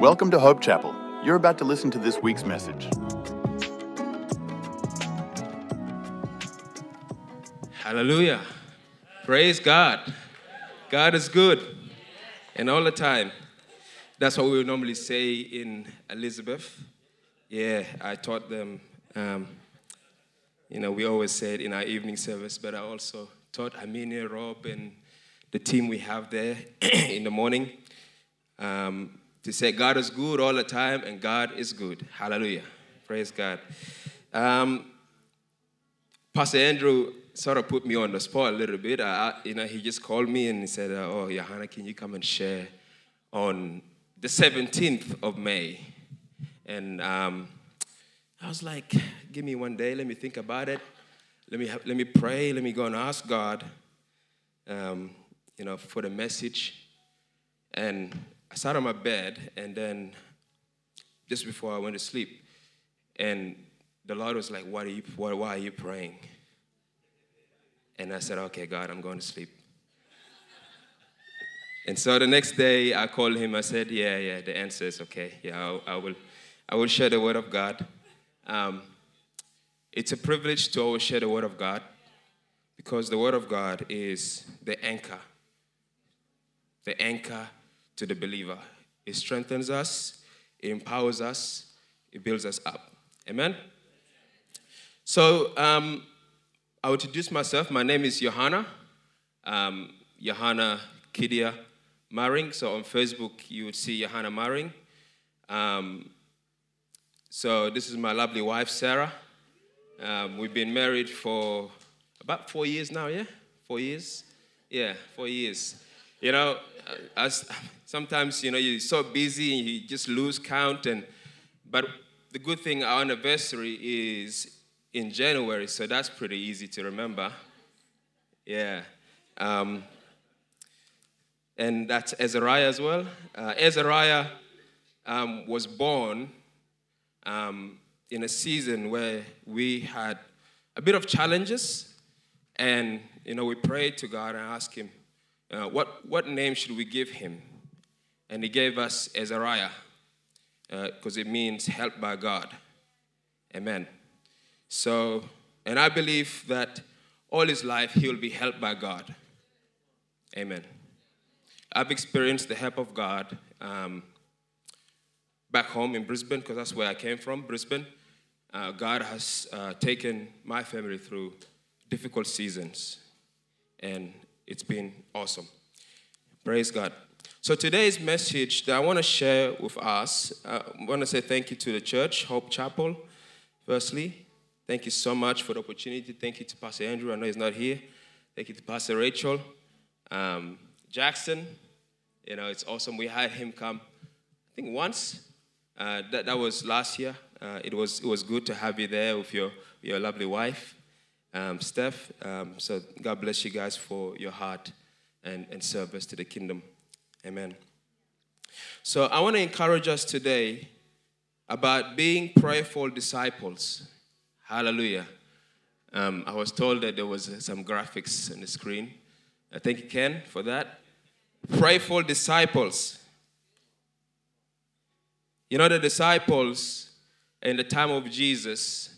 Welcome to Hope Chapel. You're about to listen to this week's message. Hallelujah. Praise God. God is good. And all the time. That's what we would normally say in Elizabeth. Yeah, I taught them, we always say it in our evening service, but I also taught Aminia, Rob, and the team we have there in the morning to say God is good all the time, and God is good. Hallelujah. Praise God. Pastor Andrew sort of put me on the spot a little bit. He just called me and he said, Johanna, can you come and share on the 17th of May? And I was like, give me one day. Let me think about it. Let me pray. Let me go and ask God, for the message. And I sat on my bed, and then just before I went to sleep, and the Lord was like, why are you praying? And I said, okay, God, I'm going to sleep. And so the next day, I called him. I said, yeah, the answer is okay. Yeah, I will share the word of God. It's a privilege to always share the word of God because the word of God is the anchor to the believer. It strengthens us, it empowers us, it builds us up. Amen? So I will introduce myself. My name is Johanna, Johanna Kidia Maring. So on Facebook, you would see Johanna Maring. So this is my lovely wife, Sarah. We've been married for about 4 years now, yeah? 4 years? Yeah, 4 years. Sometimes, you're so busy and you just lose count. But the good thing, our anniversary is in January, so that's pretty easy to remember. Yeah. And that's Azariah as well. Azariah was born in a season where we had a bit of challenges. And, we prayed to God and asked him, what name should we give him? And he gave us Azariah because it means helped by God. Amen. So, and I believe that all his life he will be helped by God. Amen. I've experienced the help of God back home in Brisbane because that's where I came from, Brisbane. God has taken my family through difficult seasons, and it's been awesome. Praise God. So today's message that I want to share with us, I want to say thank you to the church, Hope Chapel, firstly. Thank you so much for the opportunity. Thank you to Pastor Andrew. I know he's not here. Thank you to Pastor Rachel. Jackson, it's awesome. We had him come, I think once. That was last year. It was good to have you there with your lovely wife, Steph. So God bless you guys for your heart and service to the kingdom. Amen. So I want to encourage us today about being prayerful disciples. Hallelujah. I was told that there was some graphics on the screen. Thank you, Ken, for that. Prayerful disciples. The disciples in the time of Jesus,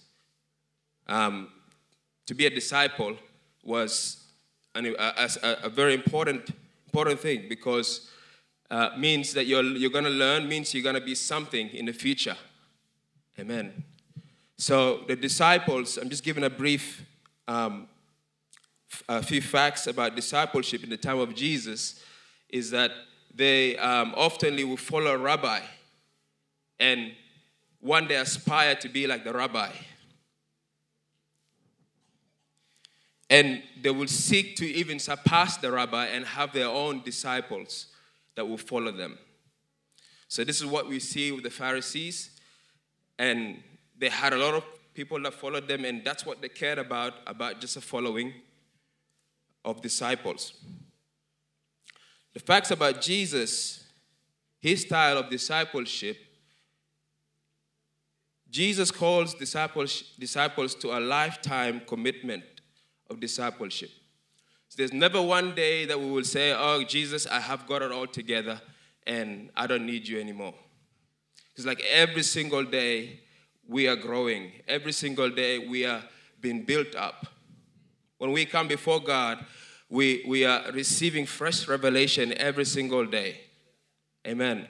to be a disciple was a very important thing because means that you're going to learn, means you're going to be something in the future. Amen. So the disciples, I'm just giving a brief, a few facts about discipleship in the time of Jesus, is that they often will follow a rabbi and one day aspire to be like the rabbi. And they will seek to even surpass the rabbi and have their own disciples that will follow them. So this is what we see with the Pharisees. And they had a lot of people that followed them, and that's what they cared about just a following of disciples. The facts about Jesus, his style of discipleship, Jesus calls disciples to a lifetime commitment of discipleship. So there's never one day that we will say, oh, Jesus, I have got it all together and I don't need you anymore. It's like every single day we are growing. Every single day we are being built up. When we come before God, we are receiving fresh revelation every single day. Amen.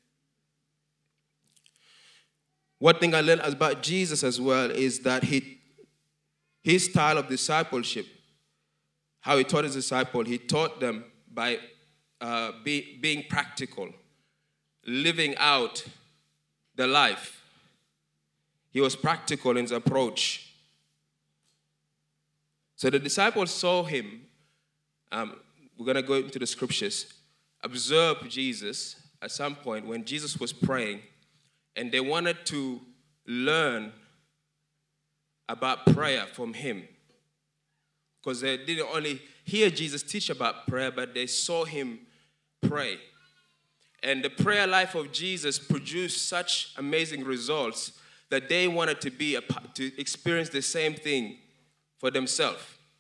One thing I learned about Jesus as well is that his style of discipleship, how he taught his disciples, he taught them by being practical, living out the life. He was practical in his approach. So the disciples saw him, we're going to go into the scriptures, observe Jesus at some point when Jesus was praying, and they wanted to learn about prayer from him. Because they didn't only hear Jesus teach about prayer, but they saw him pray. And the prayer life of Jesus produced such amazing results that they wanted to experience the same thing for themselves.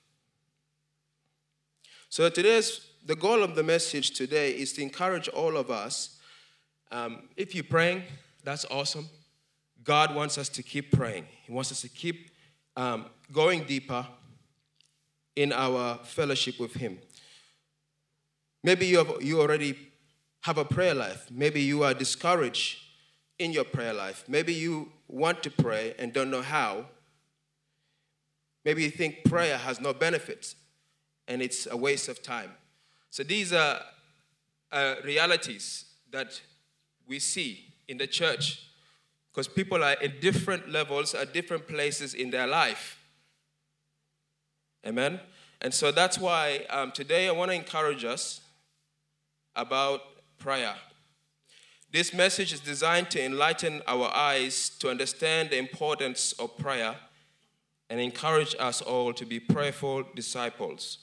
So the goal of the message today is to encourage all of us. If you're praying, that's awesome. God wants us to keep praying. He wants us to keep going deeper in our fellowship with him. Maybe you already have a prayer life. Maybe you are discouraged in your prayer life. Maybe you want to pray and don't know how. Maybe you think prayer has no benefits and it's a waste of time. So these are realities that we see in the church because people are at different levels, at different places in their life. Amen? And so that's why today I want to encourage us about prayer. This message is designed to enlighten our eyes to understand the importance of prayer and encourage us all to be prayerful disciples.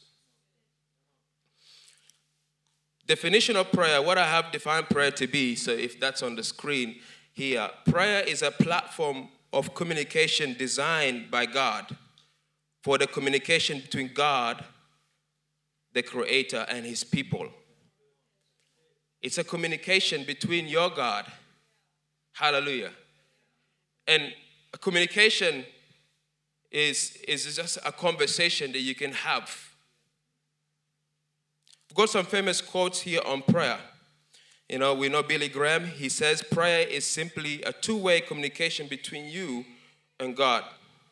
Definition of prayer, what I have defined prayer to be, so if that's on the screen here, prayer is a platform of communication designed by God for the communication between God, the Creator, and his people. It's a communication between your God, hallelujah, and a communication is just a conversation that you can have. We've got some famous quotes here on prayer. We know Billy Graham. He says prayer is simply a two-way communication between you and God.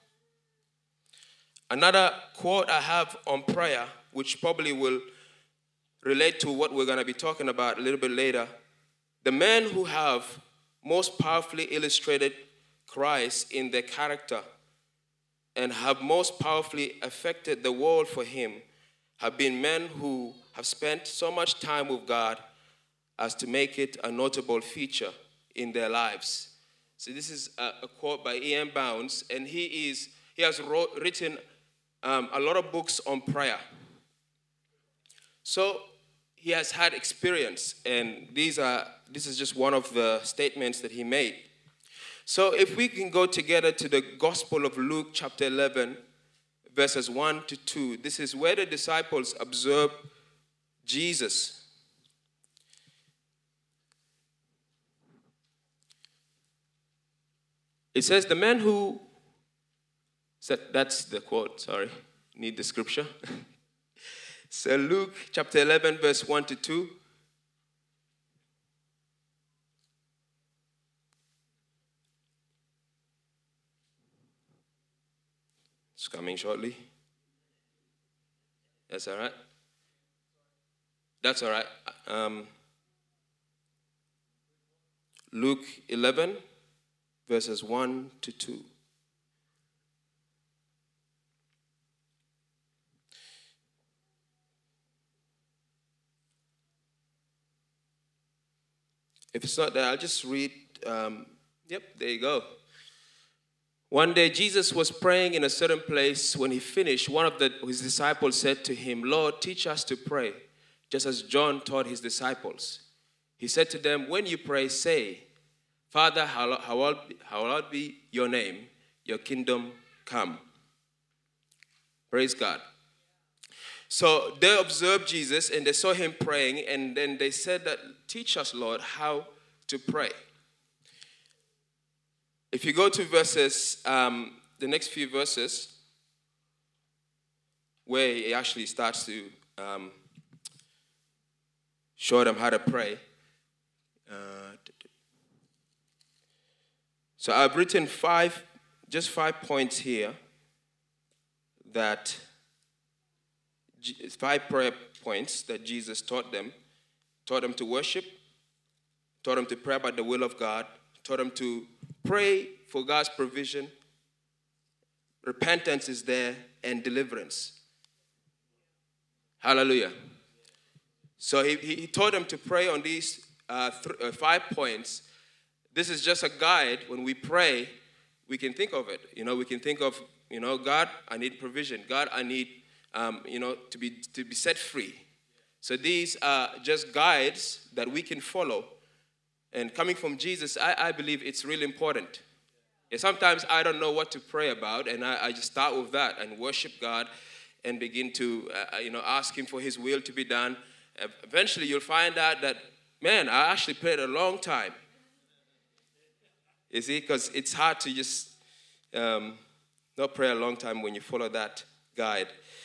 Another quote I have on prayer, which probably will relate to what we're going to be talking about a little bit later. The men who have most powerfully illustrated Christ in their character and have most powerfully affected the world for him have been men who have spent so much time with God as to make it a notable feature in their lives. So this is a quote by E.M. Bounds, and he has written a lot of books on prayer. So he has had experience, and this is just one of the statements that he made. So if we can go together to the Gospel of Luke chapter 11, verses 1 to 2, this is where the disciples observed Jesus. It says, the man who, that's the quote, sorry, need the scripture. So Luke chapter 11, verse 1 to 2. It's coming shortly. That's all right. That's all right. Luke 11, verses 1 to 2. If it's not there, I'll just read. There you go. One day Jesus was praying in a certain place. When he finished, one of his disciples said to him, "Lord, teach us to pray, just as John taught his disciples." He said to them, "When you pray, say, Father, hallowed be your name, your kingdom come." Praise God. So they observed Jesus and they saw him praying, and then they said that, "Teach us, Lord, how to pray." If you go to verses, the next few verses, where he actually starts to show them how to pray. So I've written 5 points here that 5 prayer points that Jesus taught them to worship, taught them to pray about the will of God, taught them to pray for God's provision, repentance is there, and deliverance. Hallelujah. So he taught them to pray on these 5 points. This is just a guide. When we pray, we can think of it. We can think of, God, I need provision. God, I need, to be set free. So these are just guides that we can follow. And coming from Jesus, I believe it's really important. And sometimes I don't know what to pray about, and I just start with that and worship God and begin to, ask Him for His will to be done. Eventually, you'll find out that, man, I actually prayed a long time. You see, because it's hard to just not pray a long time when you follow that guide.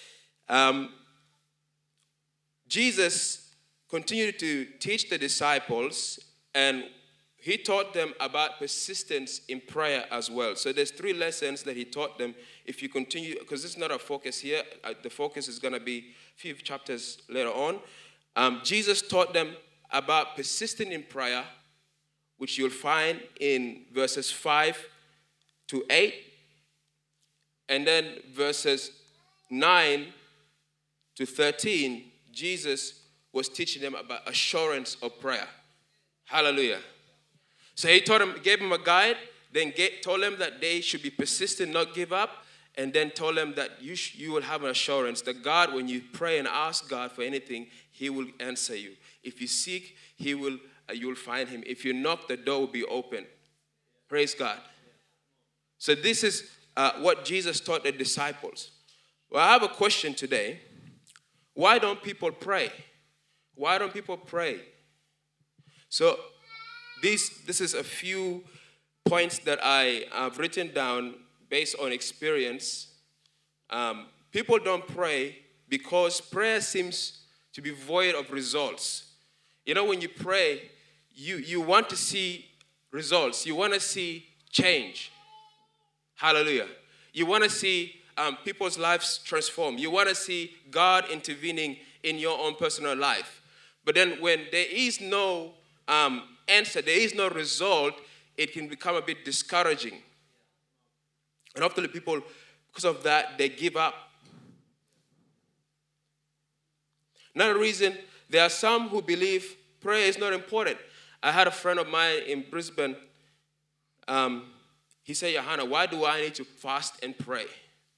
Jesus continued to teach the disciples, and he taught them about persistence in prayer as well. So there's 3 lessons that he taught them. If you continue, because this is not a focus here, the focus is going to be a few chapters later on. Jesus taught them about persisting in prayer, which you'll find in verses 5 to 8, and then verses 9 to 13, Jesus was teaching them about assurance of prayer. Hallelujah. So he gave them a guide, then told them that they should be persistent, not give up, and then told them that you will have an assurance that God, when you pray and ask God for anything, He will answer you. If you seek, you will find Him. If you knock, the door will be open. Praise God. So this is what Jesus taught the disciples. Well, I have a question today. Why don't people pray? Why don't people pray? So this is a few points that I have written down based on experience. People don't pray because prayer seems to be void of results. When you pray, you want to see results. You want to see change. Hallelujah. You want to see people's lives transform. You want to see God intervening in your own personal life. But then when there is no answer, there is no result, it can become a bit discouraging. And often people, because of that, they give up. Another reason, there are some who believe prayer is not important. I had a friend of mine in Brisbane. He said, Johanna, why do I need to fast and pray?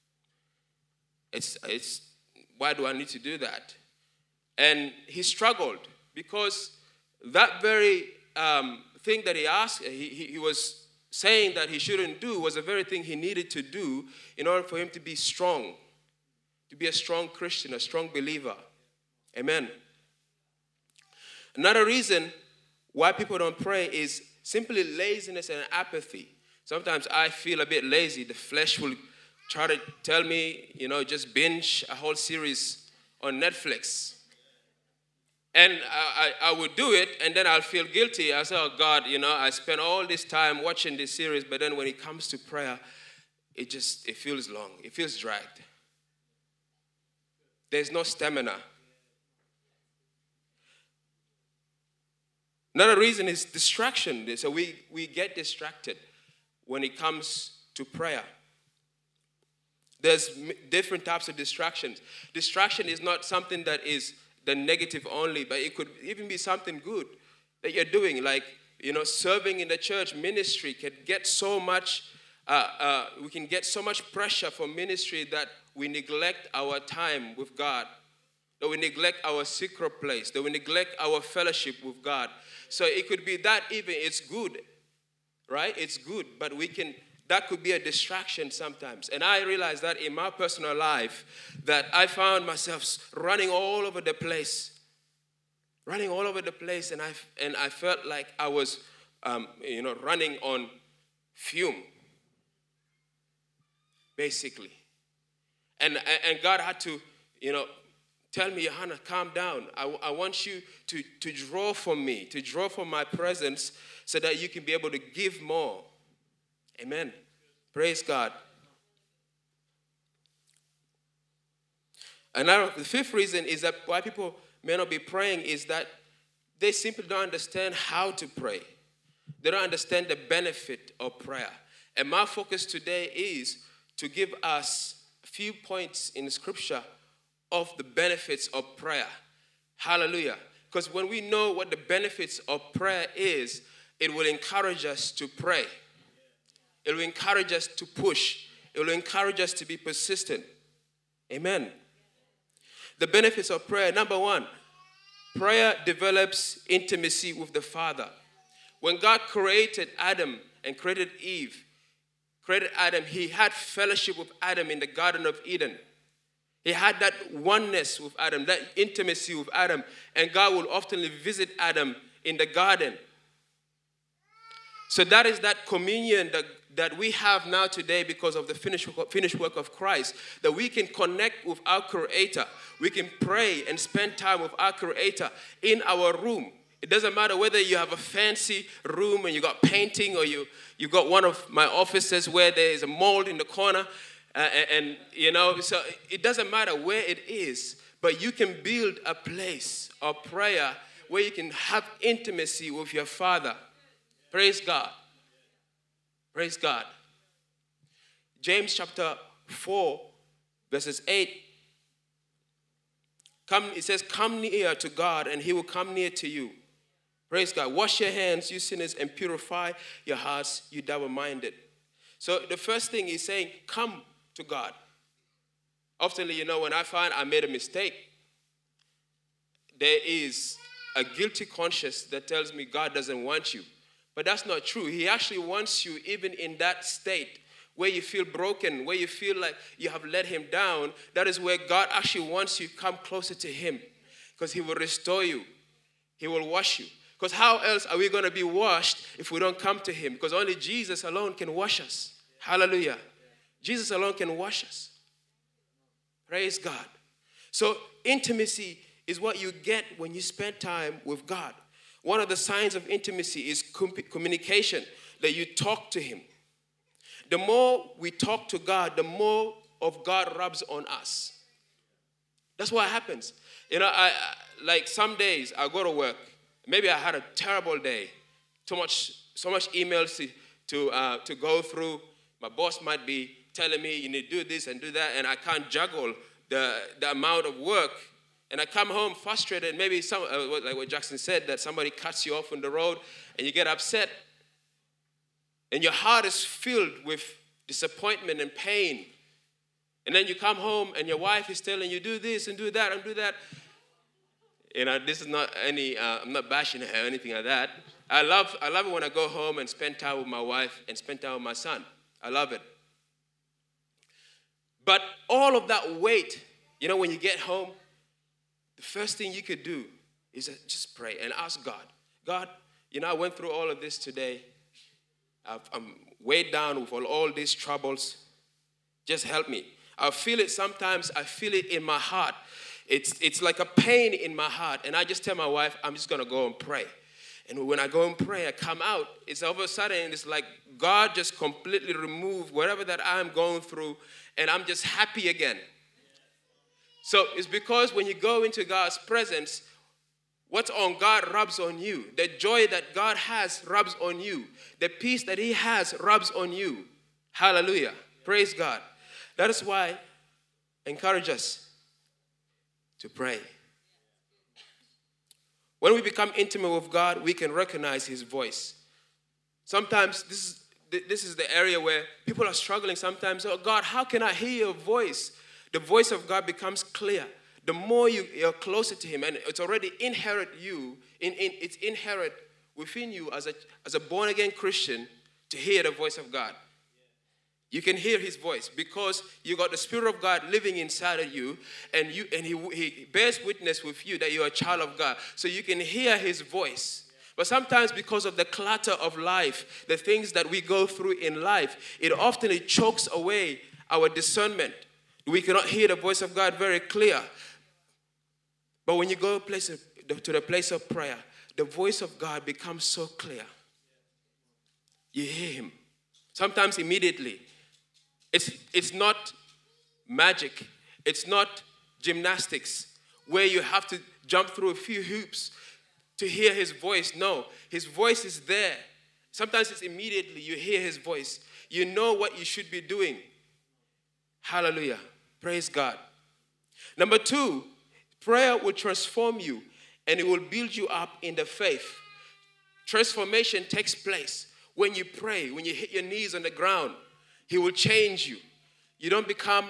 Why do I need to do that? And he struggled because that very thing that he asked, he was saying that he shouldn't do was the very thing he needed to do in order for him to be strong, to be a strong Christian, a strong believer. Amen. Another reason why people don't pray is simply laziness and apathy. Sometimes I feel a bit lazy. The flesh will try to tell me, just binge a whole series on Netflix. And I would do it, and then I'll feel guilty. I'll say, oh, God, I spent all this time watching this series, but then when it comes to prayer, it feels long. It feels dragged. There's no stamina. Another reason is distraction. So we get distracted when it comes to prayer. There's different types of distractions. Distraction is not something that is the negative only, but it could even be something good that you're doing, like, serving in the church ministry can get so much, we can get so much pressure from ministry that we neglect our time with God, that we neglect our secret place, that we neglect our fellowship with God. So it could be that even it's good, right? It's good, but that could be a distraction sometimes. And I realized that in my personal life, that I found myself running all over the place. And I felt like I was, running on fume, basically. And God had to, tell me, Johanna, calm down. I want you to draw from me, to draw from my presence so that you can be able to give more. Amen. Praise God. Another, the fifth reason is that why people may not be praying is that they simply don't understand how to pray. They don't understand the benefit of prayer. And my focus today is to give us a few points in Scripture of the benefits of prayer. Hallelujah. Because when we know what the benefits of prayer is, it will encourage us to pray. It will encourage us to push. It will encourage us to be persistent. Amen. The benefits of prayer. Number one, prayer develops intimacy with the Father. When God created Adam and created Eve, created Adam, he had fellowship with Adam in the Garden of Eden. He had that oneness with Adam, that intimacy with Adam. And God will often visit Adam in the garden. So that is that communion that we have now today because of the finished work of Christ, that we can connect with our Creator. We can pray and spend time with our Creator in our room. It doesn't matter whether you have a fancy room and you got painting, or you got one of my offices where there is a mold in the corner, so it doesn't matter where it is, but you can build a place of prayer where you can have intimacy with your Father. Praise God. Praise God. James chapter 4, verses 8. It says, come near to God and he will come near to you. Praise God. Wash your hands, you sinners, and purify your hearts, you double-minded. So the first thing he's saying, come to God. Often, when I find I made a mistake, there is a guilty conscience that tells me God doesn't want you. But that's not true. He actually wants you even in that state where you feel broken, where you feel like you have let him down. That is where God actually wants you to come closer to him, because he will restore you. He will wash you. Because how else are we going to be washed if we don't come to him? Because only Jesus alone can wash us. Hallelujah. Jesus alone can wash us. Praise God. So intimacy is what you get when you spend time with God. One of the signs of intimacy is communication, that you talk to him. The more we talk to God, the more of God rubs on us. That's what happens. I like some days I go to work. Maybe I had a terrible day. So much emails to go through. My boss might be telling me you need to do this and do that, and I can't juggle the amount of work. And I come home frustrated. Maybe like what Jackson said, that somebody cuts you off on the road and you get upset. And your heart is filled with disappointment and pain. And then you come home and your wife is telling you, do this and do that and do that. This is not I'm not bashing her or anything like that. I love it when I go home and spend time with my wife and spend time with my son. I love it. But all of that weight, when you get home, the first thing you could do is just pray and ask God. God, I went through all of this today. I'm weighed down with all these troubles. Just help me. I feel it sometimes. I feel it in my heart. It's like a pain in my heart. And I just tell my wife, I'm just going to go and pray. And when I go and pray, I come out. It's all of a sudden, it's like God just completely removed whatever that I'm going through. And I'm just happy again. So it's because when you go into God's presence, what's on God rubs on you. The joy that God has rubs on you. The peace that he has rubs on you. Hallelujah. Praise God. That is why I encourage us to pray. When we become intimate with God, we can recognize his voice. Sometimes this is the area where people are struggling sometimes. Oh, God, how can I hear your voice? The voice of God becomes clear. The more you're closer to him, and it's already inherent it's inherent within you as a born-again Christian to hear the voice of God. You can hear his voice because you got the Spirit of God living inside of you, and he bears witness with you that you're a child of God. So you can hear his voice. But sometimes because of the clutter of life, the things that we go through in life, it chokes away our discernment. We cannot hear the voice of God very clear. But when you go to the place of prayer, the voice of God becomes so clear. You hear him. Sometimes immediately. It's not magic. It's not gymnastics where you have to jump through a few hoops to hear his voice. No, his voice is there. Sometimes it's immediately you hear his voice. You know what you should be doing. Hallelujah. Praise God. Number 2, prayer will transform you and it will build you up in the faith. Transformation takes place when you pray, when you hit your knees on the ground. He will change you. You don't become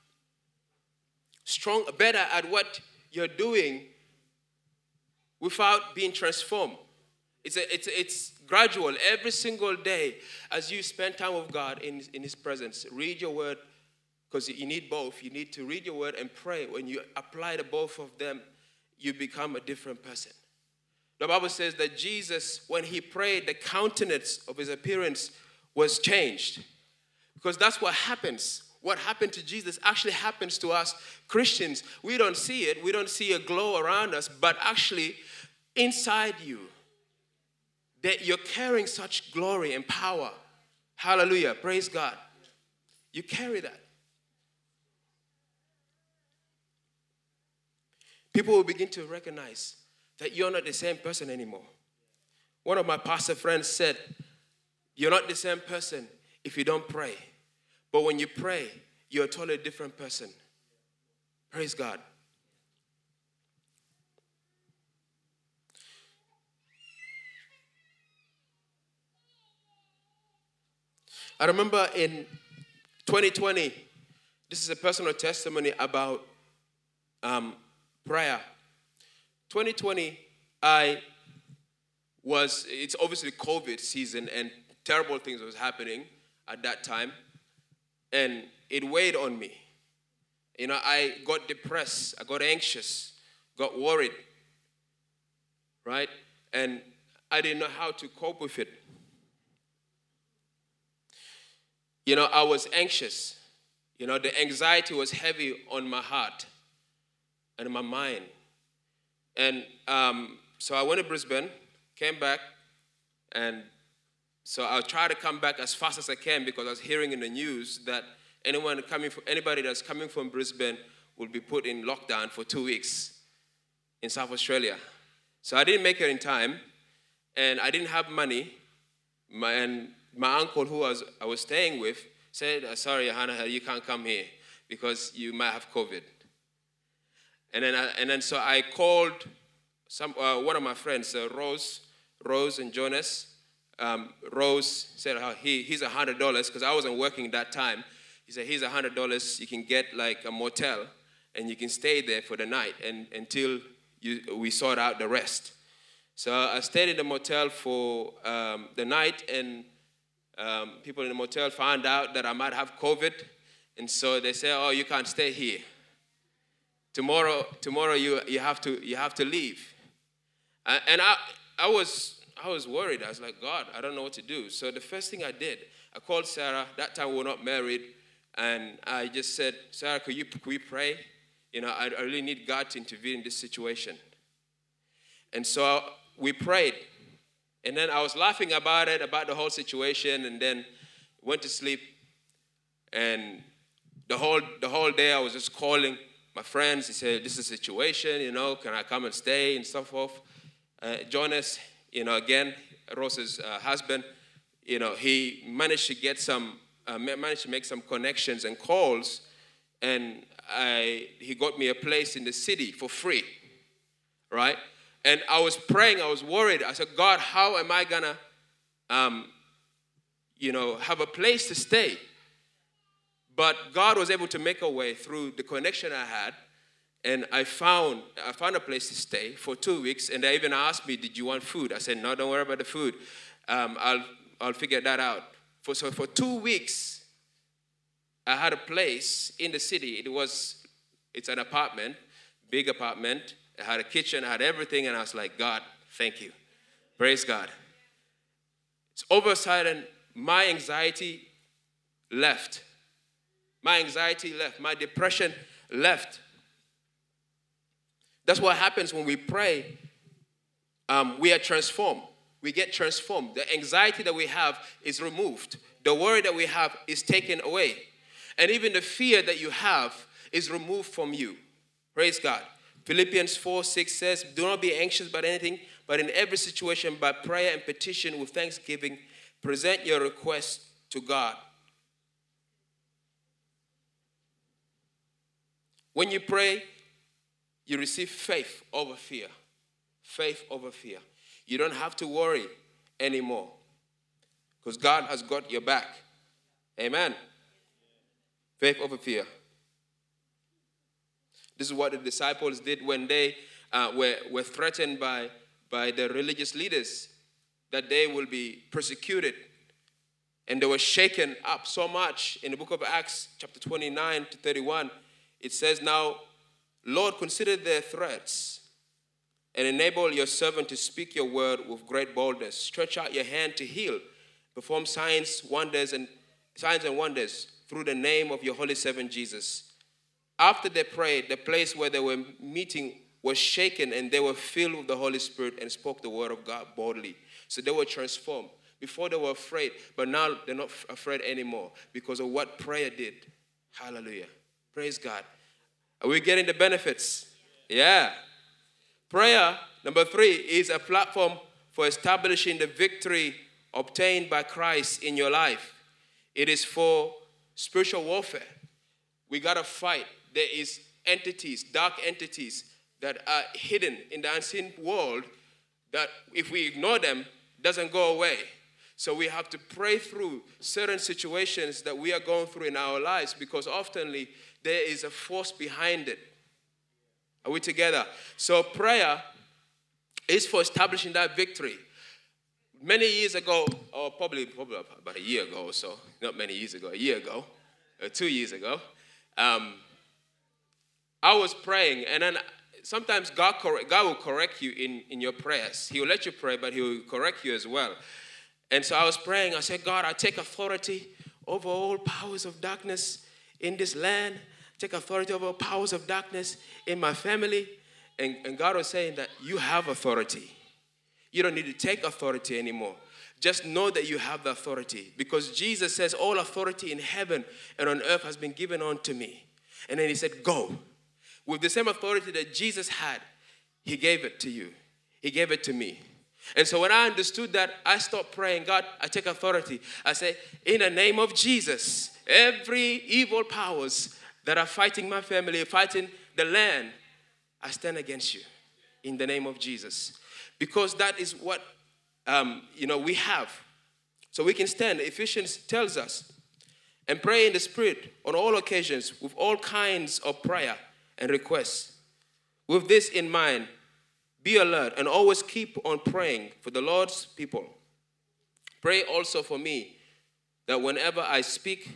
better at what you're doing without being transformed. It's gradual. Every single day, as you spend time with God in his presence, read your word, because you need both. You need to read your word and pray. When you apply the both of them, you become a different person. The Bible says that Jesus, when he prayed, the countenance of his appearance was changed. Because that's what happens. What happened to Jesus actually happens to us Christians. We don't see it. We don't see a glow around us. But actually, inside you, that you're carrying such glory and power. Hallelujah. Praise God. You carry that. People will begin to recognize that you're not the same person anymore. One of my pastor friends said, you're not the same person if you don't pray. But when you pray, you're a totally different person. Praise God. I remember in 2020, this is a personal testimony about prayer. 2020, it's obviously COVID season and terrible things was happening at that time. And it weighed on me. I got depressed, I got anxious, got worried, right? And I didn't know how to cope with it. I was anxious. The anxiety was heavy on my heart and my mind. And so I went to Brisbane, came back, and so I'll try to come back as fast as I can because I was hearing in the news that anybody that's coming from Brisbane will be put in lockdown for 2 weeks in South Australia. So I didn't make it in time, and I didn't have money. My uncle, who I was staying with, said, "Sorry, Hannah, you can't come here because you might have COVID." And then so I called one of my friends, Rose and Jonas. Rose said he's $100 because I wasn't working that time. He said he's $100. You can get like a motel and you can stay there for the night and until we sort out the rest. So I stayed in the motel for the night, and people in the motel found out that I might have COVID, and so they said, "Oh, you can't stay here. Tomorrow you have to leave." And I was worried. I was like, "God, I don't know what to do." So the first thing I did, I called Sarah. That time we were not married, and I just said, "Sarah, could we pray? I really need God to intervene in this situation." And so we prayed. And then I was laughing about the whole situation, and then went to sleep. And the whole day I was just calling my friends. He said, "This is a situation, can I come and stay?" and so forth. Jonas, again, Rose's husband, he managed to get managed to make some connections and calls, and he got me a place in the city for free, right? And I was praying, I was worried. I said, "God, how am I gonna, have a place to stay?" But God was able to make a way through the connection I had, and I found a place to stay for 2 weeks. And they even asked me, "Did you want food?" I said, "No, don't worry about the food. I'll figure that out." So for 2 weeks, I had a place in the city. It's an apartment, big apartment. I had a kitchen, I had everything, and I was like, "God, thank you." Praise God. It's oversight, and my anxiety left. My anxiety left. My depression left. That's what happens when we pray. We are transformed. We get transformed. The anxiety that we have is removed. The worry that we have is taken away. And even the fear that you have is removed from you. Praise God. Philippians 4:6 says, do not be anxious about anything, but in every situation by prayer and petition with thanksgiving, present your requests to God. When you pray, you receive faith over fear. Faith over fear. You don't have to worry anymore because God has got your back. Amen. Faith over fear. This is what the disciples did when they were threatened by the religious leaders that they will be persecuted. And they were shaken up so much. In the book of Acts, chapter 29 to 31, it says, now, Lord, consider their threats and enable your servant to speak your word with great boldness. Stretch out your hand to heal. Perform signs and wonders through the name of your holy servant Jesus. After they prayed, the place where they were meeting was shaken, and they were filled with the Holy Spirit and spoke the word of God boldly. So they were transformed. Before they were afraid, but now they're not afraid anymore because of what prayer did. Hallelujah. Praise God. Are we getting the benefits? Yeah. Prayer, number 3, is a platform for establishing the victory obtained by Christ in your life. It is for spiritual warfare. We got to fight. There is entities, dark entities that are hidden in the unseen world that if we ignore them, doesn't go away. So we have to pray through certain situations that we are going through in our lives because oftenly there is a force behind it. Are we together? So prayer is for establishing that victory. Many years ago, or probably about a year ago or so, not many years ago, a year ago, 2 years ago, I was praying, and then sometimes God will correct you in your prayers. He will let you pray, but he will correct you as well. And so I was praying. I said, God, I take authority over all powers of darkness in this land. Take authority over powers of darkness in my family. And God was saying that you have authority. You don't need to take authority anymore. Just know that you have the authority. Because Jesus says all authority in heaven and on earth has been given unto me. And then he said, go. With the same authority that Jesus had, he gave it to you. He gave it to me. And so when I understood that, I stopped praying, God, I take authority. I say, in the name of Jesus, every evil powers that are fighting my family, fighting the land, I stand against you in the name of Jesus. Because that is what, we have. So we can stand. Ephesians tells us, and pray in the Spirit on all occasions with all kinds of prayer and requests. With this in mind, be alert and always keep on praying for the Lord's people. Pray also for me that whenever I speak,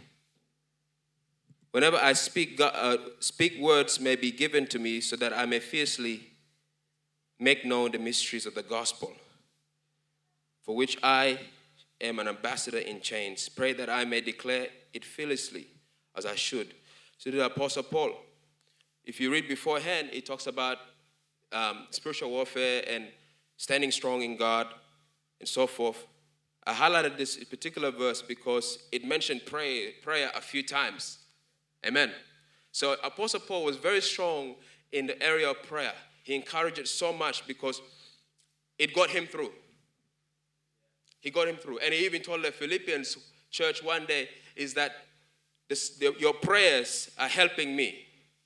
speak words may be given to me so that I may fiercely make known the mysteries of the gospel, for which I am an ambassador in chains. Pray that I may declare it fearlessly as I should. So the Apostle Paul, if you read beforehand, he talks about spiritual warfare and standing strong in God and so forth. I highlighted this particular verse because it mentioned prayer a few times. Amen. So Apostle Paul was very strong in the area of prayer. He encouraged it so much because it got him through. He got him through. And he even told the Philippians church one day is that your prayers are helping me.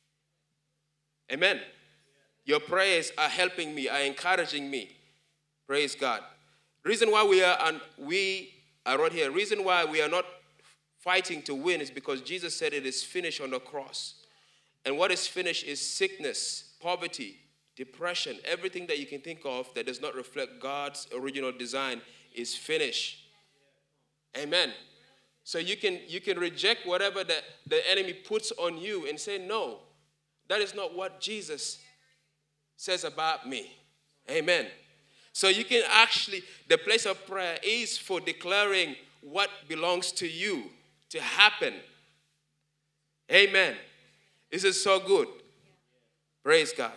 Amen. Your prayers are helping me, are encouraging me. Praise God. Reason why I wrote here, reason why we are not fighting to win is because Jesus said it is finished on the cross. And what is finished is sickness, poverty, depression, everything that you can think of that does not reflect God's original design is finished. Amen. So you can reject whatever the enemy puts on you and say, no, that is not what Jesus says about me. Amen. So you can actually, the place of prayer is for declaring what belongs to you to happen. Amen. This is so good. Praise God.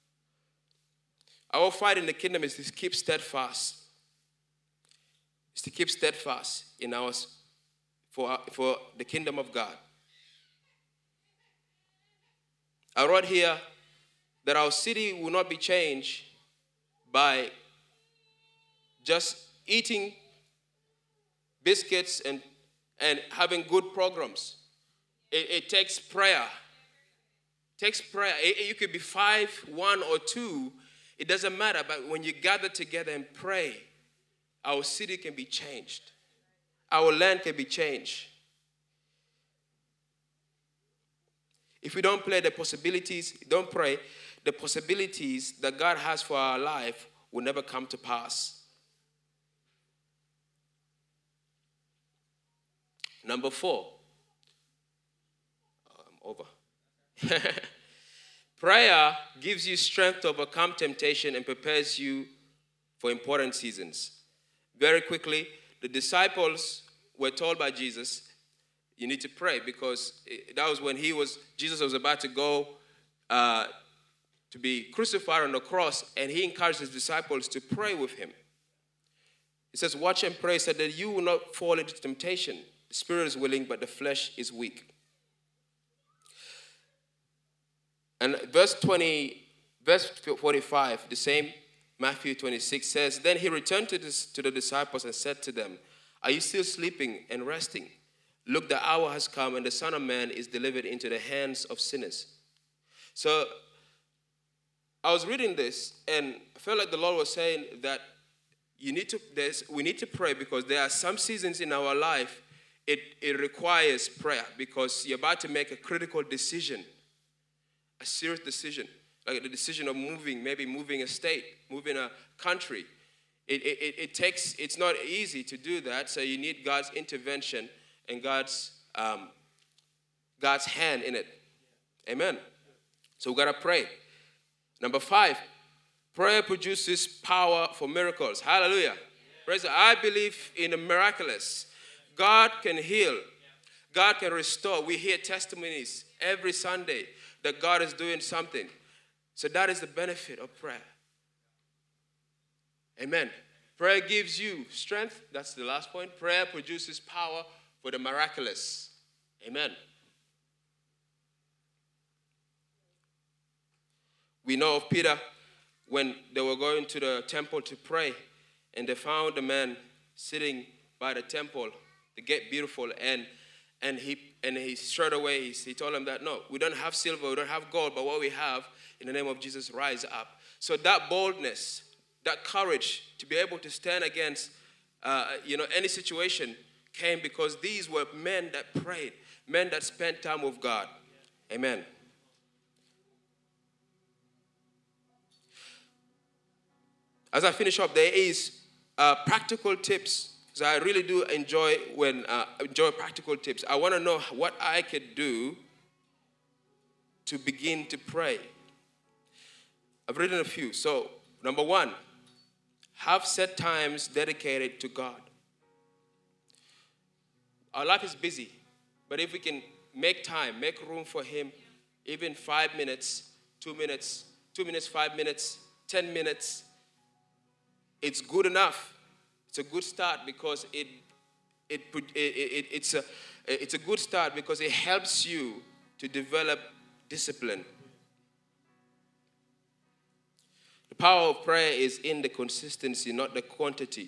Our fight in the kingdom is to keep steadfast. Is to keep steadfast in ours for the kingdom of God. I wrote here that our city will not be changed by just eating biscuits and having good programs. It takes prayer. It takes prayer. You could be 5, 1, or 2. It doesn't matter. But when you gather together and pray, our city can be changed. Our land can be changed. If we don't pray, the possibilities that God has for our life will never come to pass. Number 4. I'm over. Prayer gives you strength to overcome temptation and prepares you for important seasons. Very quickly, the disciples were told by Jesus, you need to pray, because that was when Jesus was about to go to be crucified on the cross, and he encouraged his disciples to pray with him. He says, watch and pray so that you will not fall into temptation. The spirit is willing, but the flesh is weak. And verse 45, the same Matthew 26 says, then he returned to the disciples and said to them, are you still sleeping and resting? Look, the hour has come, and the Son of Man is delivered into the hands of sinners. So I was reading this, and I felt like the Lord was saying that we need to pray, because there are some seasons in our life it requires prayer, because you're about to make a critical decision, a serious decision, like the decision of moving a state, moving a country. It's not easy to do that, so you need God's intervention and God's hand in it. Amen. So we got to pray. Number 5, prayer produces power for miracles. Hallelujah. Praise God. I believe in the miraculous. God can heal. God can restore. We hear testimonies every Sunday that God is doing something. So that is the benefit of prayer. Amen. Prayer gives you strength. That's the last point. Prayer produces power for the miraculous. Amen. We know of Peter when they were going to the temple to pray, and they found a man sitting by the temple, the gate beautiful, and he straight away he told them that, no, we don't have silver, we don't have gold, but what we have, in the name of Jesus, rise up. So that boldness, that courage to be able to stand against any situation came because these were men that prayed, men that spent time with God. Amen. As I finish up, there is practical tips. So I really do enjoy practical tips. I want to know what I could do to begin to pray. I've written a few. So, number 1, have set times dedicated to God. Our life is busy, but if we can make time, make room for Him, even 5 minutes, 2 minutes, 5 minutes, 10 minutes, it's good enough. It's a good start because it's a good start because it helps you to develop discipline. The power of prayer is in the consistency, not the quantity.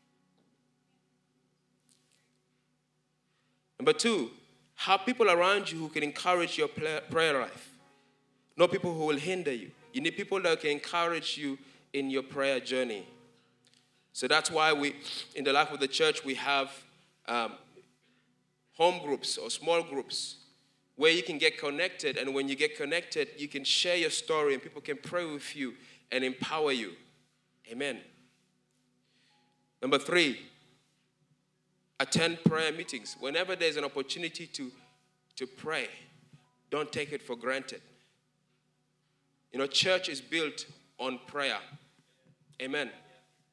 Number 2, have people around you who can encourage your prayer life. Not people who will hinder you. You need people that can encourage you in your prayer journey. So that's why in the life of the church, we have home groups or small groups where you can get connected. And when you get connected, you can share your story and people can pray with you and empower you. Amen. Number 3, attend prayer meetings. Whenever there's an opportunity to pray, don't take it for granted. Church is built on prayer. Amen.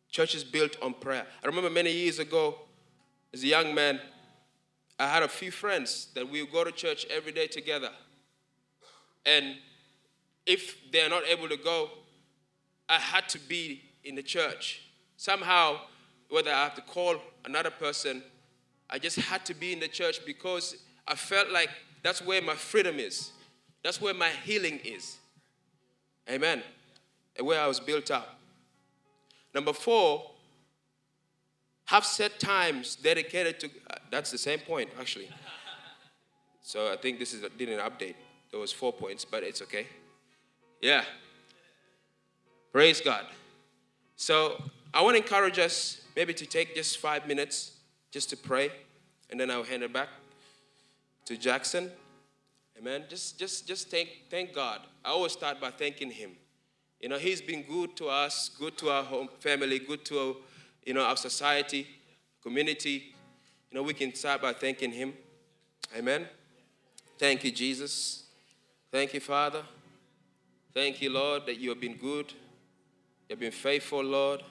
Church is built on prayer. I remember many years ago, as a young man, I had a few friends that we would go to church every day together. And if they're not able to go, I had to be in the church. Somehow, whether I have to call another person, I just had to be in the church because I felt like that's where my freedom is. That's where my healing is. Amen. And where I was built up. Number 4, have set times dedicated to, that's the same point, actually. So I think this didn't update. There was 4 points, but it's okay. Yeah. Praise God. So I want to encourage us maybe to take just 5 minutes just to pray, and then I'll hand it back to Jackson. Amen. Just thank God. I always start by thanking Him. You know, He's been good to us, good to our home family, good to our society, community. You know, we can start by thanking Him. Amen. Thank you, Jesus. Thank you, Father. Thank you, Lord, that you have been good. You have been faithful, Lord.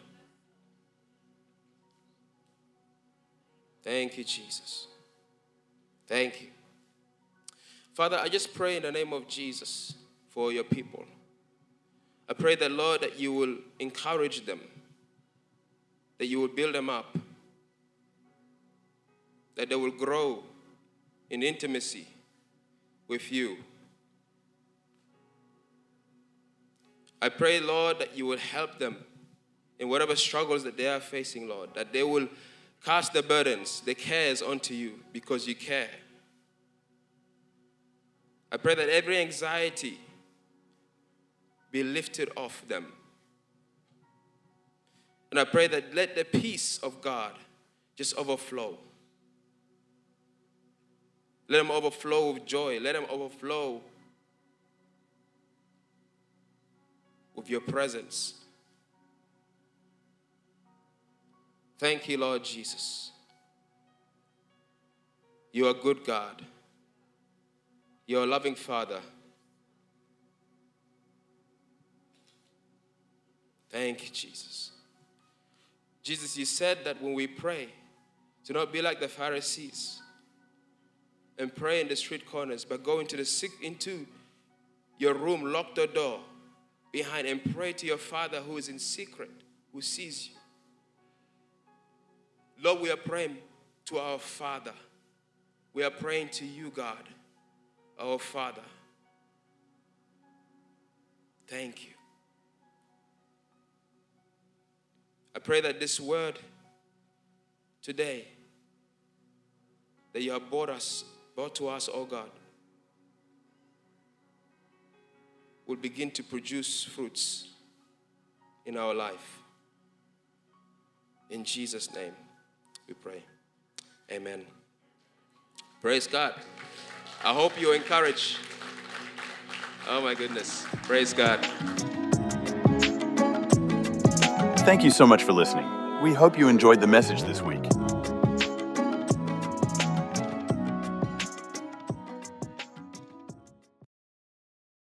Thank you, Jesus. Thank you. Father, I just pray in the name of Jesus for your people. I pray that, Lord, that you will encourage them, that you will build them up, that they will grow in intimacy with you. I pray, Lord, that you will help them in whatever struggles that they are facing, Lord, that they will cast the burdens, the cares onto you because you care. I pray that every anxiety be lifted off them. And I pray that let the peace of God just overflow. Let them overflow with joy. Let them overflow with your presence. Thank you, Lord Jesus. You are a good God. You are a loving Father. Thank you, Jesus. Jesus, you said that when we pray, do not be like the Pharisees and pray in the street corners, but go into your room, lock the door behind, and pray to your Father who is in secret, who sees you. Lord, we are praying to our Father. We are praying to you, God, our Father. Thank you. I pray that this word today that you have brought to us, oh God, will begin to produce fruits in our life. In Jesus' name we pray. Amen. Praise God. I hope you're encouraged. Oh my goodness. Praise God. Thank you so much for listening. We hope you enjoyed the message this week.